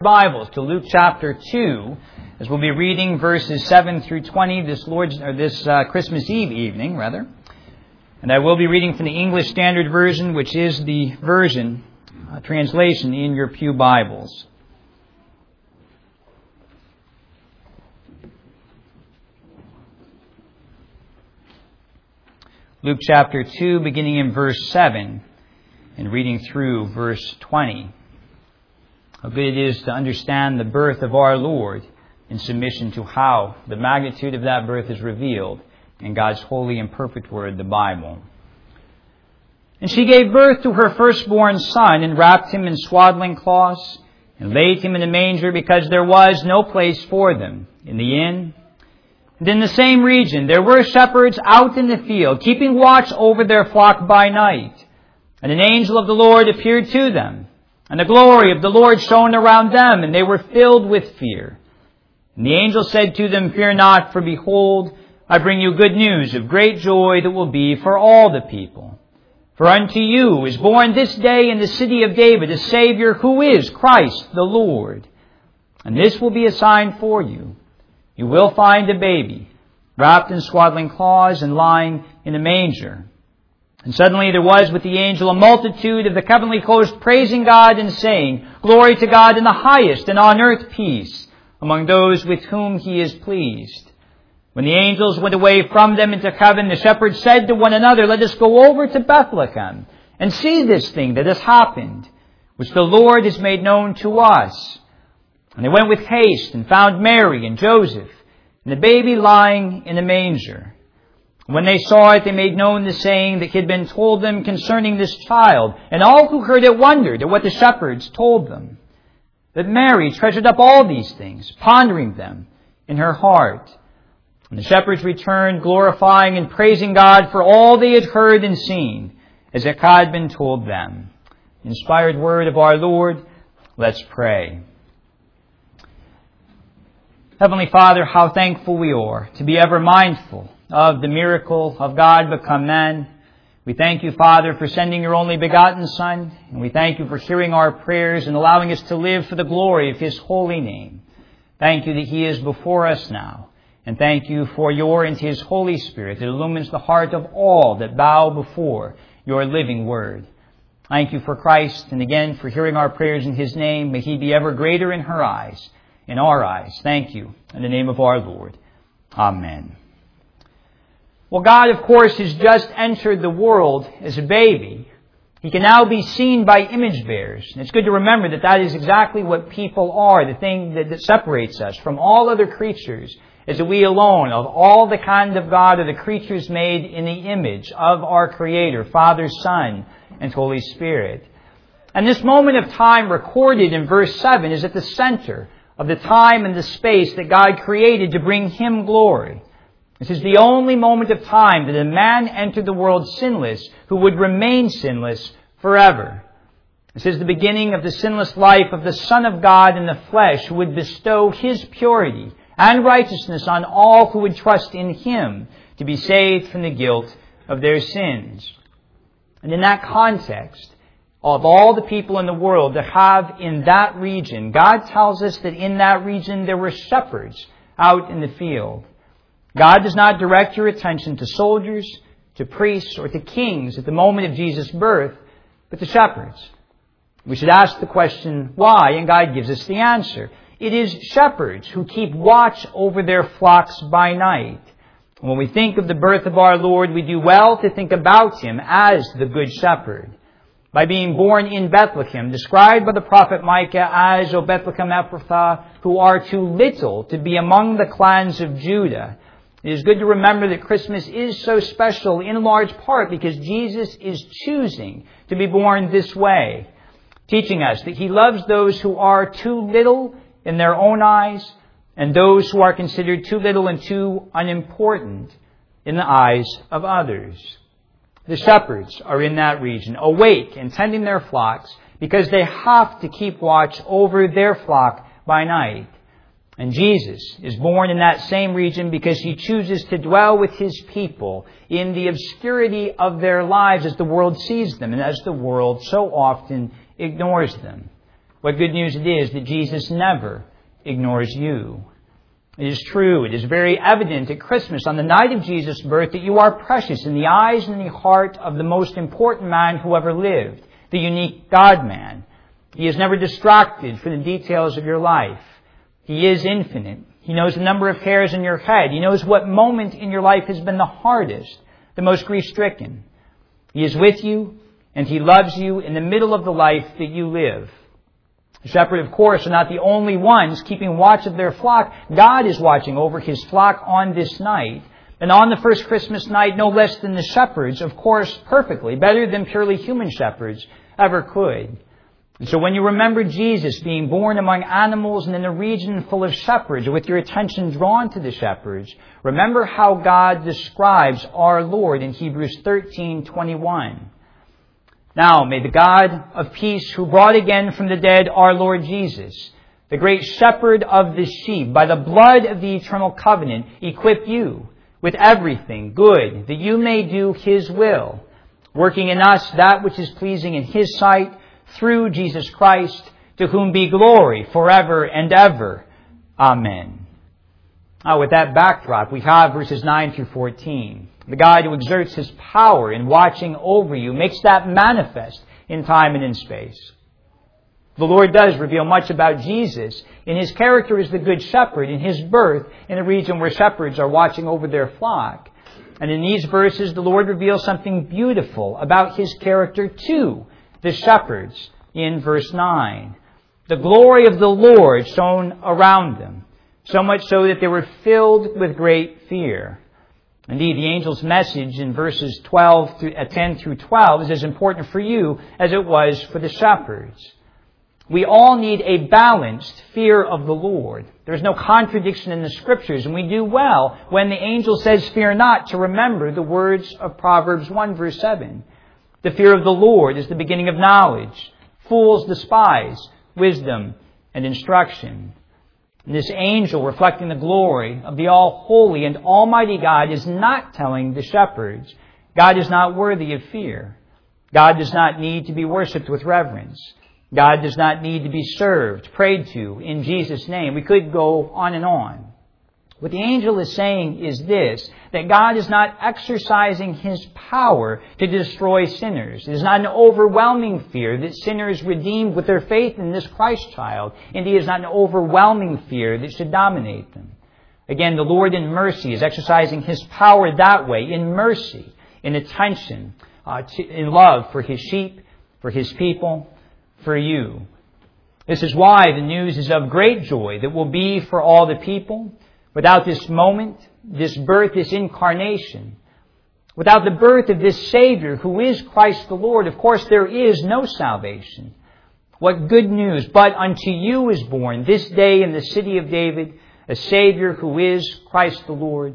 Bibles to Luke chapter 2, as we'll be reading verses 7 through 20 this Christmas Eve evening, rather. And I will be reading from the English Standard Version, which is the version, translation in your pew Bibles. Luke chapter 2, beginning in verse 7, and reading through verse 20. How good it is to understand the birth of our Lord in submission to how the magnitude of that birth is revealed in God's holy and perfect word, the Bible. And she gave birth to her firstborn son and wrapped him in swaddling cloths and laid him in a manger because there was no place for them in the inn. And in the same region there were shepherds out in the field, keeping watch over their flock by night. And an angel of the Lord appeared to them. And the glory of the Lord shone around them, and they were filled with fear. And the angel said to them, "Fear not, for behold, I bring you good news of great joy that will be for all the people. For unto you is born this day in the city of David a Savior, who is Christ the Lord. And this will be a sign for you. You will find a baby, wrapped in swaddling cloths and lying in a manger." And suddenly there was with the angel a multitude of the heavenly host praising God and saying, "Glory to God in the highest, and on earth peace, among those with whom He is pleased." When the angels went away from them into heaven, the shepherds said to one another, "Let us go over to Bethlehem and see this thing that has happened, which the Lord has made known to us." And they went with haste and found Mary and Joseph and the baby lying in a manger. When they saw it, they made known the saying that had been told them concerning this child. And all who heard it wondered at what the shepherds told them. But Mary treasured up all these things, pondering them in her heart. And the shepherds returned, glorifying and praising God for all they had heard and seen, as it had been told them. The inspired word of our Lord. Let's pray. Heavenly Father, how thankful we are to be ever mindful of the miracle of God become man. We thank you, Father, for sending your only begotten Son, and we thank you for hearing our prayers and allowing us to live for the glory of His holy name. Thank you that He is before us now, and thank you for your and His Holy Spirit that illumines the heart of all that bow before your living word. Thank you for Christ, and again for hearing our prayers in His name. May He be ever greater in her eyes, in our eyes. Thank you, in the name of our Lord. Amen. Well, God, of course, has just entered the world as a baby. He can now be seen by image bearers. And it's good to remember that that is exactly what people are. The thing that separates us from all other creatures is that we alone, of all the kind of God, are the creatures made in the image of our Creator, Father, Son, and Holy Spirit. And this moment of time recorded in verse 7 is at the center of the time and the space that God created to bring Him glory. This is the only moment of time that a man entered the world sinless who would remain sinless forever. This is the beginning of the sinless life of the Son of God in the flesh, who would bestow His purity and righteousness on all who would trust in Him to be saved from the guilt of their sins. And in that context, of all the people in the world that have in that region, God tells us that in that region there were shepherds out in the field. God does not direct your attention to soldiers, to priests, or to kings at the moment of Jesus' birth, but to shepherds. We should ask the question, why? And God gives us the answer. It is shepherds who keep watch over their flocks by night. When we think of the birth of our Lord, we do well to think about Him as the Good Shepherd. By being born in Bethlehem, described by the prophet Micah as, "O Bethlehem Ephrathah, who are too little to be among the clans of Judah." It is good to remember that Christmas is so special in large part because Jesus is choosing to be born this way, teaching us that He loves those who are too little in their own eyes and those who are considered too little and too unimportant in the eyes of others. The shepherds are in that region, awake and tending their flocks because they have to keep watch over their flock by night. And Jesus is born in that same region because He chooses to dwell with His people in the obscurity of their lives as the world sees them and as the world so often ignores them. What good news it is that Jesus never ignores you. It is true, it is very evident at Christmas, on the night of Jesus' birth, that you are precious in the eyes and the heart of the most important man who ever lived, the unique God-man. He is never distracted from the details of your life. He is infinite. He knows the number of hairs in your head. He knows what moment in your life has been the hardest, the most grief-stricken. He is with you, and He loves you in the middle of the life that you live. The shepherd, of course, are not the only ones keeping watch of their flock. God is watching over His flock on this night. And on the first Christmas night, no less than the shepherds, of course, perfectly, better than purely human shepherds ever could. And so when you remember Jesus being born among animals and in a region full of shepherds, with your attention drawn to the shepherds, remember how God describes our Lord in Hebrews 13:21. Now may the God of peace, who brought again from the dead our Lord Jesus, the great shepherd of the sheep, by the blood of the eternal covenant, equip you with everything good, that you may do His will, working in us that which is pleasing in His sight, through Jesus Christ, to whom be glory forever and ever. Amen. Now, with that backdrop, we have verses 9 through 14. The God who exerts His power in watching over you makes that manifest in time and in space. The Lord does reveal much about Jesus in His character as the Good Shepherd, in His birth in a region where shepherds are watching over their flock. And in these verses, the Lord reveals something beautiful about His character to the shepherds in verse 9. The glory of the Lord shone around them, so much so that they were filled with great fear. Indeed, the angel's message in verses 10 through 12 is as important for you as it was for the shepherds. We all need a balanced fear of the Lord. There's no contradiction in the Scriptures, and we do well when the angel says, "Fear not," to remember the words of Proverbs 1 verse 7. The fear of the Lord is the beginning of knowledge. Fools despise wisdom and instruction. And this angel, reflecting the glory of the all-holy and almighty God, is not telling the shepherds, God is not worthy of fear. God does not need to be worshipped with reverence. God does not need to be served, prayed to in Jesus' name. We could go on and on. What the angel is saying is this, that God is not exercising His power to destroy sinners. It is not an overwhelming fear that sinners redeemed with their faith in this Christ child. Indeed, it is not an overwhelming fear that should dominate them. Again, the Lord in mercy is exercising His power that way, in mercy, in attention, in love for His sheep, for His people, for you. This is why the news is of great joy that will be for all the people. Without this moment, this birth, this incarnation, without the birth of this Savior who is Christ the Lord, of course there is no salvation. What good news! But unto you is born this day in the city of David a Savior who is Christ the Lord.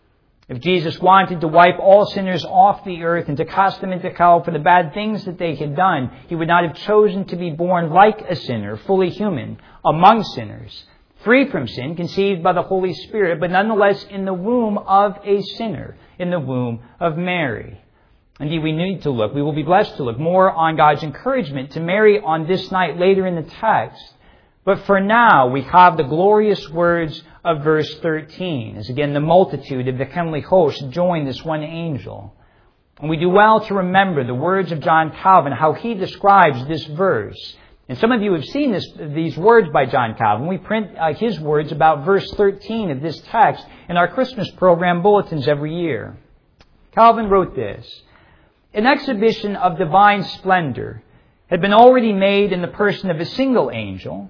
If Jesus wanted to wipe all sinners off the earth and to cast them into hell for the bad things that they had done, He would not have chosen to be born like a sinner, fully human, among sinners, free from sin, conceived by the Holy Spirit, but nonetheless in the womb of a sinner, in the womb of Mary. Indeed, we will be blessed to look more on God's encouragement to Mary on this night later in the text. But for now, we have the glorious words of verse 13, as again the multitude of the heavenly host join this one angel. And we do well to remember the words of John Calvin, how he describes this verse. And some of you have seen these words by John Calvin. We print his words about verse 13 of this text in our Christmas program bulletins every year. Calvin wrote this: "An exhibition of divine splendor had been already made in the person of a single angel,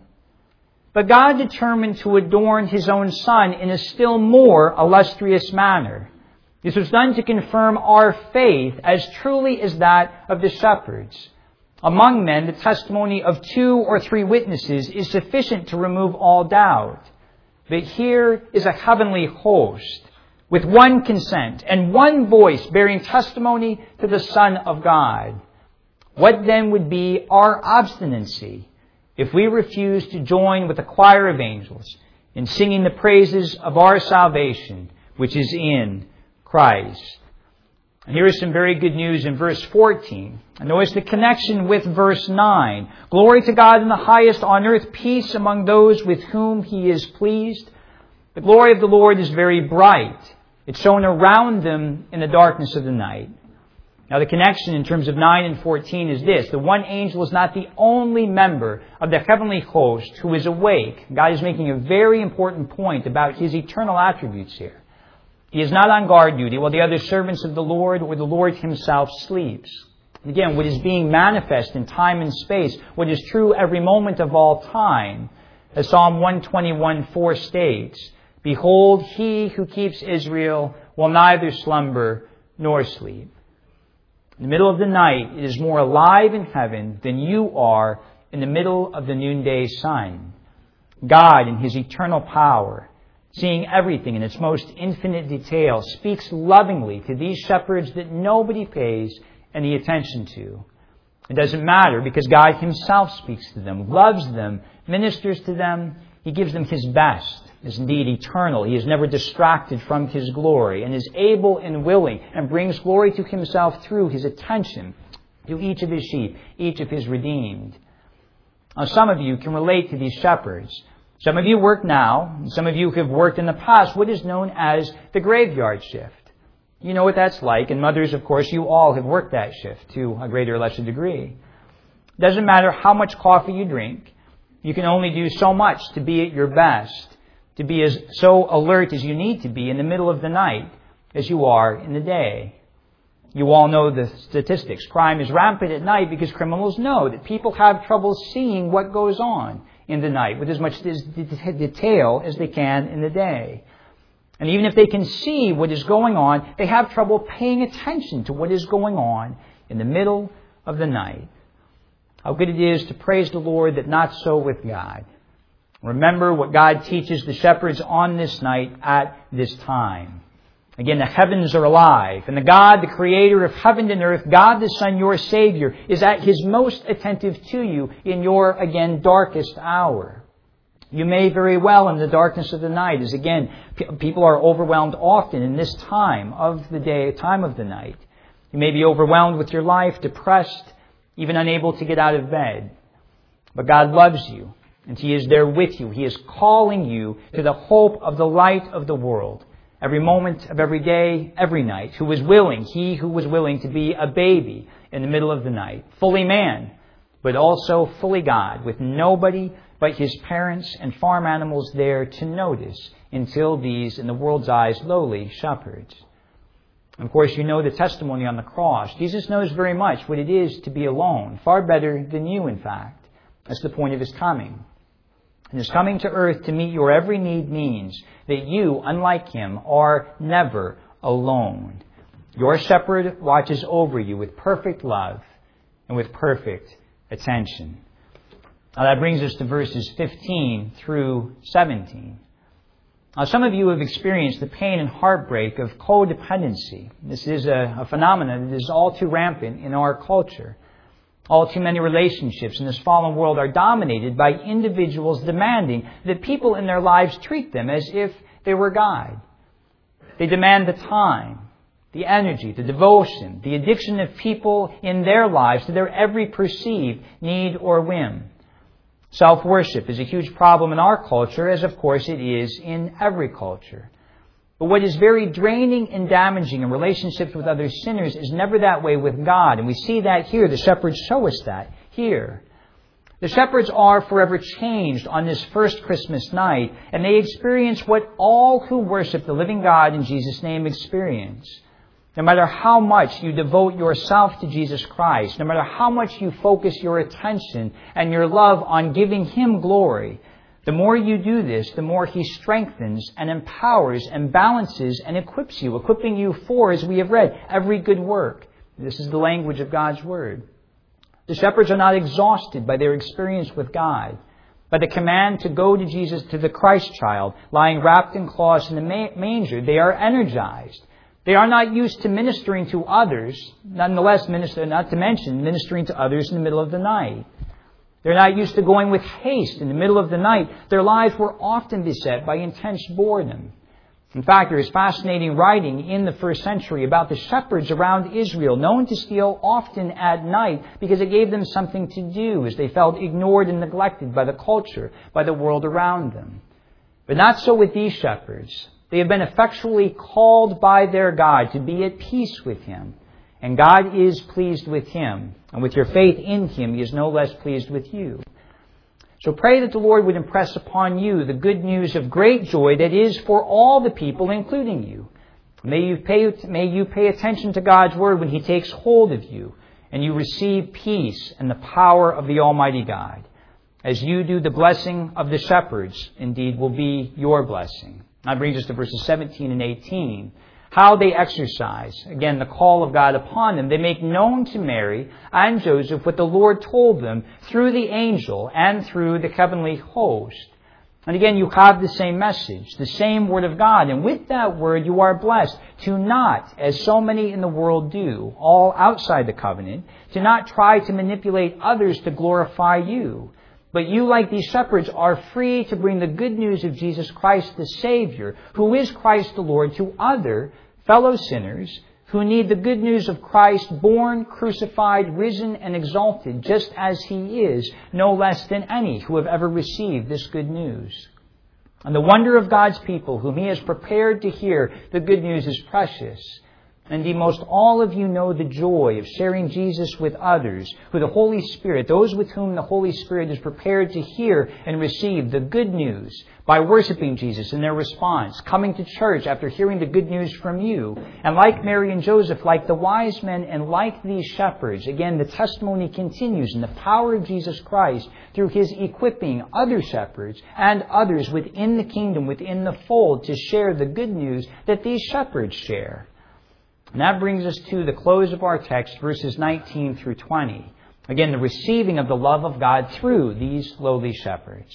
but God determined to adorn His own Son in a still more illustrious manner. This was done to confirm our faith as truly as that of the shepherds. Among men, the testimony of 2 or 3 witnesses is sufficient to remove all doubt. But here is a heavenly host, with one consent and one voice bearing testimony to the Son of God. What then would be our obstinacy if we refuse to join with the choir of angels in singing the praises of our salvation, which is in Christ?" And here is some very good news in verse 14. And notice the connection with verse 9. Glory to God in the highest, on earth peace among those with whom He is pleased. The glory of the Lord is very bright. It's shone around them in the darkness of the night. Now the connection in terms of 9 and 14 is this. The one angel is not the only member of the heavenly host who is awake. God is making a very important point about His eternal attributes here. He is not on guard duty while the other servants of the Lord or the Lord Himself sleeps. Again, what is being manifest in time and space, what is true every moment of all time, as Psalm 121:4 states, Behold, He who keeps Israel will neither slumber nor sleep. In the middle of the night, it is more alive in heaven than you are in the middle of the noonday sun. God, in His eternal power, seeing everything in its most infinite detail, speaks lovingly to these shepherds that nobody pays any attention to. It doesn't matter because God Himself speaks to them, loves them, ministers to them. He gives them His best. Is indeed eternal. He is never distracted from His glory and is able and willing and brings glory to Himself through His attention to each of His sheep, each of His redeemed. Now, some of you can relate to these shepherds. Some of you work now, and some of you have worked in the past what is known as the graveyard shift. You know what that's like, and mothers, of course, you all have worked that shift to a greater or lesser degree. It doesn't matter how much coffee you drink. You can only do so much to be at your best, to be as so alert as you need to be in the middle of the night as you are in the day. You all know the statistics. Crime is rampant at night because criminals know that people have trouble seeing what goes on in the night with as much detail as they can in the day. And even if they can see what is going on, they have trouble paying attention to what is going on in the middle of the night. How good it is to praise the Lord that not so with God. Remember what God teaches the shepherds on this night at this time. Again, the heavens are alive, and the God, the creator of heaven and earth, God the Son, your Savior, is at His most attentive to you in your, again, darkest hour. You may very well in the darkness of the night, as again, people are overwhelmed often in this time of the day, time of the night. You may be overwhelmed with your life, depressed, even unable to get out of bed. But God loves you. And He is there with you. He is calling you to the hope of the light of the world. Every moment of every day, every night. Who was willing, He who was willing to be a baby in the middle of the night. Fully man, but also fully God, with nobody but His parents and farm animals there to notice until these, in the world's eyes, lowly shepherds. Of course, you know the testimony on the cross. Jesus knows very much what it is to be alone. Far better than you, in fact. That's the point of His coming. And His coming to earth to meet your every need means that you, unlike Him, are never alone. Your shepherd watches over you with perfect love and with perfect attention. Now that brings us to verses 15 through 17. Now some of you have experienced the pain and heartbreak of codependency. This is a phenomenon that is all too rampant in our culture. All too many relationships in this fallen world are dominated by individuals demanding that people in their lives treat them as if they were God. They demand the time, the energy, the devotion, the addiction of people in their lives to their every perceived need or whim. Self-worship is a huge problem in our culture, as of course it is in every culture. But what is very draining and damaging in relationships with other sinners is never that way with God. And we see that here. The shepherds show us that here. The shepherds are forever changed on this first Christmas night, and they experience what all who worship the living God in Jesus' name experience. No matter how much you devote yourself to Jesus Christ, no matter how much you focus your attention and your love on giving Him glory, the more you do this, the more He strengthens and empowers and balances and equips you, equipping you for, as we have read, every good work. This is the language of God's Word. The shepherds are not exhausted by their experience with God, by the command to go to Jesus, to the Christ child, lying wrapped in cloths in the manger. They are energized. They are not used to ministering to others, nonetheless, not to mention ministering to others in the middle of the night. They're not used to going with haste in the middle of the night. Their lives were often beset by intense boredom. In fact, there is fascinating writing in the first century about the shepherds around Israel, known to steal often at night because it gave them something to do as they felt ignored and neglected by the culture, by the world around them. But not so with these shepherds. They have been effectually called by their God to be at peace with Him. And God is pleased with him. And with your faith in Him, He is no less pleased with you. So pray that the Lord would impress upon you the good news of great joy that is for all the people, including you. May you pay attention to God's Word when He takes hold of you, and you receive peace and the power of the Almighty God. As you do, the blessing of the shepherds, indeed, will be your blessing. That brings us to verses 17 and 18. How they exercise, again, the call of God upon them. They make known to Mary and Joseph what the Lord told them through the angel and through the heavenly host. And again, you have the same message, the same Word of God. And with that Word, you are blessed to not, as so many in the world do, all outside the covenant, to not try to manipulate others to glorify you. But you, like these shepherds, are free to bring the good news of Jesus Christ the Savior, who is Christ the Lord, to other fellow sinners who need the good news of Christ, born, crucified, risen, and exalted, just as He is, no less than any who have ever received this good news. And the wonder of God's people, whom He has prepared to hear the good news, is precious. Indeed, most all of you know the joy of sharing Jesus with others, who the Holy Spirit, those with whom the Holy Spirit is prepared to hear and receive the good news by worshiping Jesus in their response, coming to church after hearing the good news from you. And like Mary and Joseph, like the wise men and like these shepherds, again, the testimony continues in the power of Jesus Christ through His equipping other shepherds and others within the kingdom, within the fold, to share the good news that these shepherds share. And that brings us to the close of our text, verses 19 through 20. Again, the receiving of the love of God through these lowly shepherds.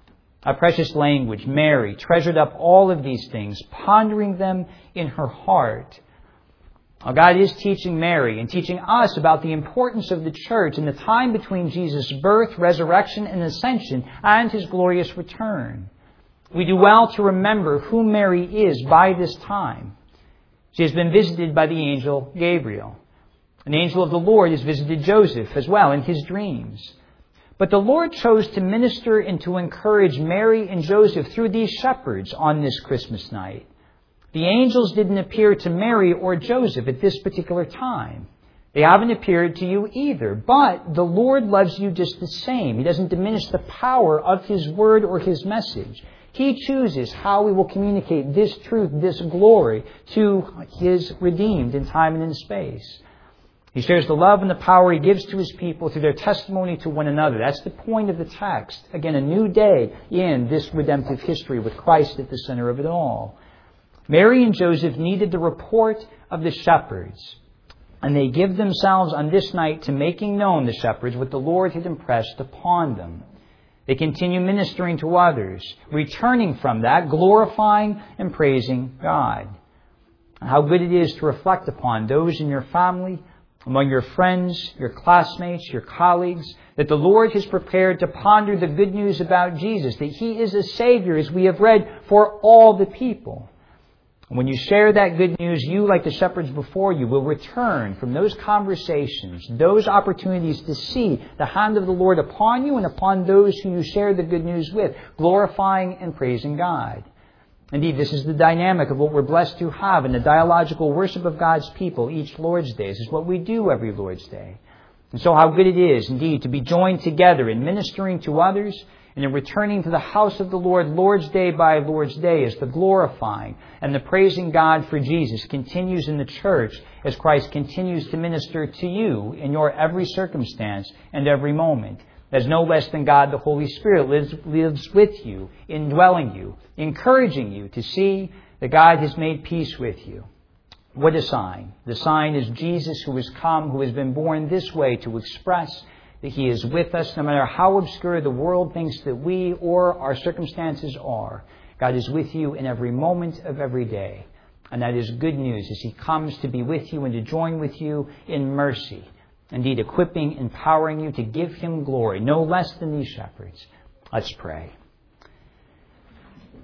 A precious language. Mary treasured up all of these things, pondering them in her heart. Now, God is teaching Mary and teaching us about the importance of the church in the time between Jesus' birth, resurrection, and ascension, and His glorious return. We do well to remember who Mary is by this time. She has been visited by the angel Gabriel. An angel of the Lord has visited Joseph as well in his dreams. But the Lord chose to minister and to encourage Mary and Joseph through these shepherds on this Christmas night. The angels didn't appear to Mary or Joseph at this particular time. They haven't appeared to you either. But the Lord loves you just the same. He doesn't diminish the power of His word or His message. He chooses how we will communicate this truth, this glory, to His redeemed in time and in space. He shares the love and the power He gives to His people through their testimony to one another. That's the point of the text. Again, a new day in this redemptive history with Christ at the center of it all. Mary and Joseph needed the report of the shepherds, and they give themselves on this night to making known the shepherds what the Lord had impressed upon them. They continue ministering to others, returning from that, glorifying and praising God. And how good it is to reflect upon those in your family, among your friends, your classmates, your colleagues, that the Lord has prepared to ponder the good news about Jesus, that He is a Savior, as we have read, for all the people. When you share that good news, you, like the shepherds before you, will return from those conversations, those opportunities to see the hand of the Lord upon you and upon those who you share the good news with, glorifying and praising God. Indeed, this is the dynamic of what we're blessed to have in the dialogical worship of God's people each Lord's Day. This is what we do every Lord's Day. And so how good it is, indeed, to be joined together in ministering to others and in returning to the house of the Lord, Lord's Day by Lord's Day, as the glorifying and the praising God for Jesus continues in the church as Christ continues to minister to you in your every circumstance and every moment. As no less than God, the Holy Spirit, lives with you, indwelling you, encouraging you to see that God has made peace with you. What a sign. The sign is Jesus, who has come, who has been born this way to express that He is with us no matter how obscure the world thinks that we or our circumstances are. God is with you in every moment of every day. And that is good news as He comes to be with you and to join with you in mercy. Indeed, equipping, empowering you to give Him glory, no less than these shepherds. Let's pray.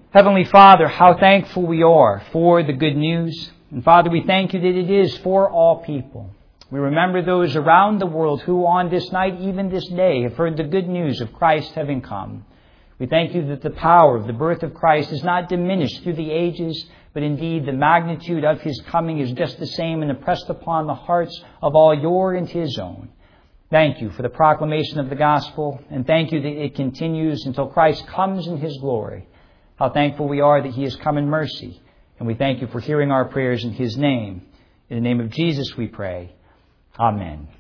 Heavenly Father, how thankful we are for the good news. And Father, we thank you that it is for all people. We remember those around the world who on this night, even this day, have heard the good news of Christ having come. We thank you that the power of the birth of Christ is not diminished through the ages, but indeed the magnitude of his coming is just the same and impressed upon the hearts of all your and his own. Thank you for the proclamation of the gospel, and thank you that it continues until Christ comes in his glory. How thankful we are that he has come in mercy, and we thank you for hearing our prayers in his name. In the name of Jesus we pray. Amen.